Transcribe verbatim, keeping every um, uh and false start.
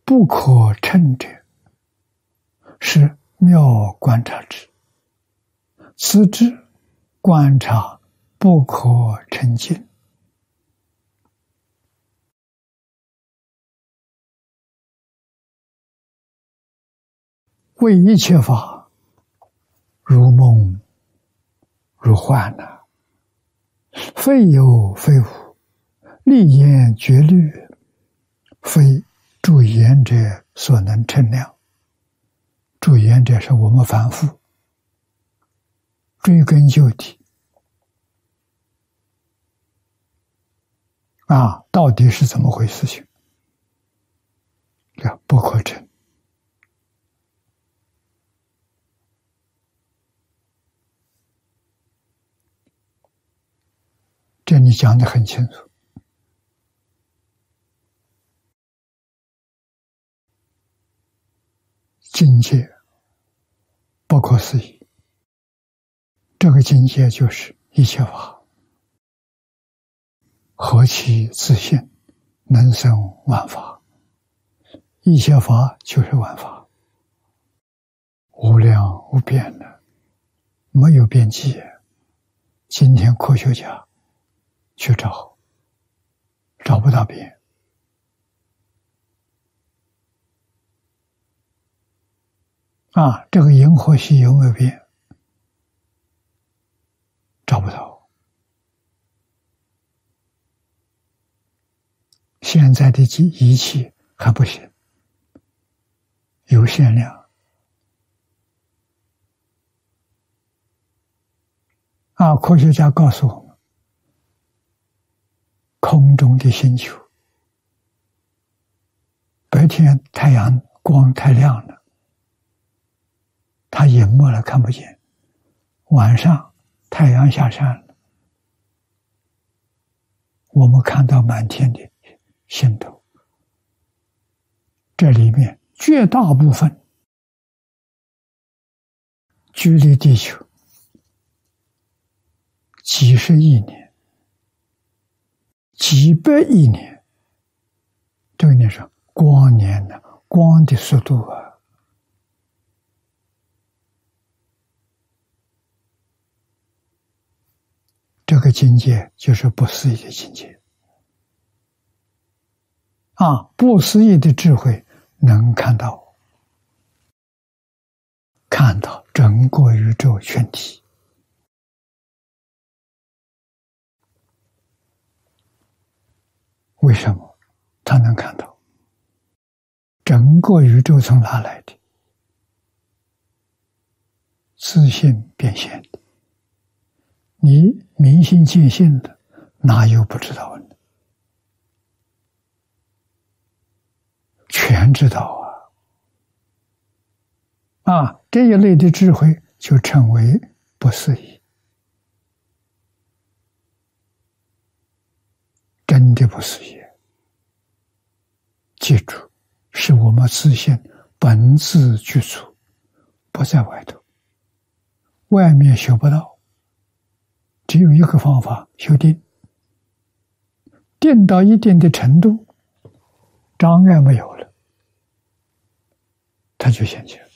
不可称者，是妙观察之。此之观察不可称尽。为一切法如梦如幻呐，非有非无，立言绝律，非诸言者所能称量。诸言者是我们凡夫追根究底啊，到底是怎么回事情？叫不可称。这里讲得很清楚。境界不可思议，这个境界就是一切法，何其自性，能生万法。一切法就是万法，无量无边的，没有边际。今天科学家去找，找不到边。啊，这个银河系有没有边？找不到。现在的仪器还不行，有限量。啊，科学家告诉我们，空中的星球，白天太阳光太亮了，它隐没了看不见，晚上太阳下山了，我们看到满天的星斗，这里面绝大部分距离地球几十亿年、几百亿年，这个你说光年呢？光的速度啊，这个境界就是不思议的境界啊！不思议的智慧能看到，看到整个宇宙全体。为什么他能看到？整个宇宙从哪来的？自性变现的。你明心见性的，哪有不知道呢？全知道啊！啊，这一类的智慧就称为不思议。真的不思议。记住，是我们自性本自具足，不在外头，外面学不到。只有一个方法，修定。定到一定的程度，障碍没有了，它就现前。